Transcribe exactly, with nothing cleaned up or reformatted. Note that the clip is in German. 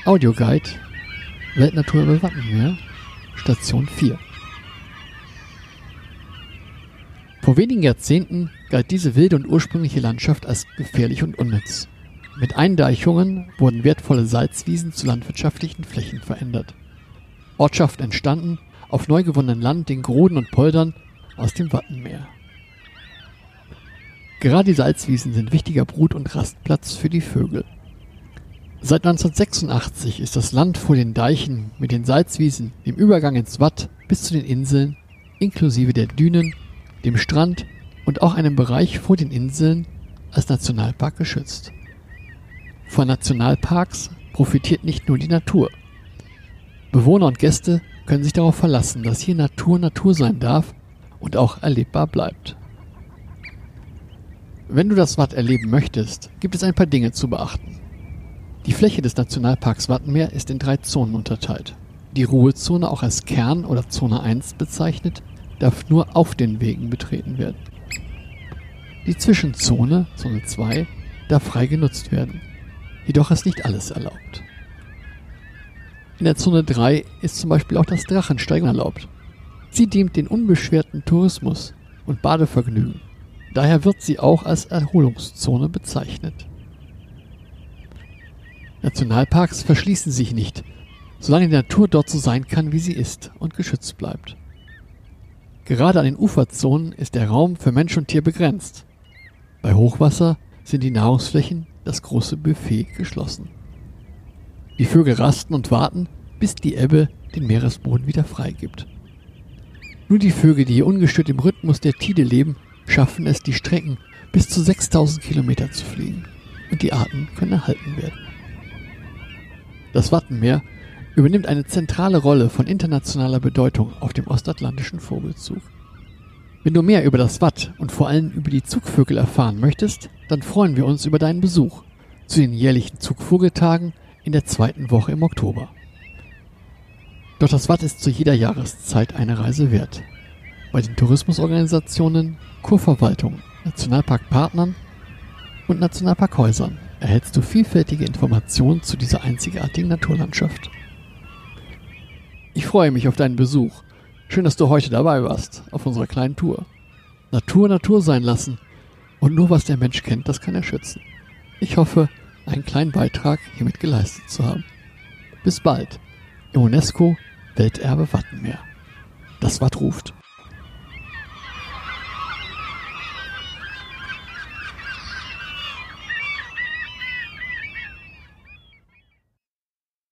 Audioguide Weltnatur über Wattenmeer, Station vier. Vor wenigen Jahrzehnten galt diese wilde und ursprüngliche Landschaft als gefährlich und unnütz. Mit Eindeichungen wurden wertvolle Salzwiesen zu landwirtschaftlichen Flächen verändert. Ortschaften entstanden auf neu gewonnenem Land, den Groden und Poldern aus dem Wattenmeer. Gerade die Salzwiesen sind wichtiger Brut- und Rastplatz für die Vögel. Seit neunzehnhundertsechsundachtzig ist das Land vor den Deichen mit den Salzwiesen, dem Übergang ins Watt bis zu den Inseln, inklusive der Dünen, dem Strand und auch einem Bereich vor den Inseln als Nationalpark geschützt. Von Nationalparks profitiert nicht nur die Natur. Bewohner und Gäste können sich darauf verlassen, dass hier Natur Natur sein darf und auch erlebbar bleibt. Wenn du das Watt erleben möchtest, gibt es ein paar Dinge zu beachten. Die Fläche des Nationalparks Wattenmeer ist in drei Zonen unterteilt. Die Ruhezone, auch als Kern oder Zone eins bezeichnet, darf nur auf den Wegen betreten werden. Die Zwischenzone, Zone zwei, darf frei genutzt werden. Jedoch ist nicht alles erlaubt. In der Zone drei ist zum Beispiel auch das Drachensteigen erlaubt. Sie dient den unbeschwerten Tourismus und Badevergnügen. Daher wird sie auch als Erholungszone bezeichnet. Nationalparks verschließen sich nicht, solange die Natur dort so sein kann, wie sie ist und geschützt bleibt. Gerade an den Uferzonen ist der Raum für Mensch und Tier begrenzt. Bei Hochwasser sind die Nahrungsflächen, das große Buffet, geschlossen. Die Vögel rasten und warten, bis die Ebbe den Meeresboden wieder freigibt. Nur die Vögel, die hier ungestört im Rhythmus der Tide leben, schaffen es, die Strecken bis zu sechstausend Kilometer zu fliegen, und die Arten können erhalten werden. Das Wattenmeer übernimmt eine zentrale Rolle von internationaler Bedeutung auf dem ostatlantischen Vogelzug. Wenn du mehr über das Watt und vor allem über die Zugvögel erfahren möchtest, dann freuen wir uns über deinen Besuch zu den jährlichen Zugvogeltagen in der zweiten Woche im Oktober. Doch das Watt ist zu jeder Jahreszeit eine Reise wert. Bei den Tourismusorganisationen, Kurverwaltungen, Nationalparkpartnern und Nationalparkhäusern erhältst du vielfältige Informationen zu dieser einzigartigen Naturlandschaft. Ich freue mich auf deinen Besuch. Schön, dass du heute dabei warst auf unserer kleinen Tour. Natur Natur sein lassen und nur was der Mensch kennt, das kann er schützen. Ich hoffe, einen kleinen Beitrag hiermit geleistet zu haben. Bis bald im UNESCO Welterbe Wattenmeer. Das Watt ruft.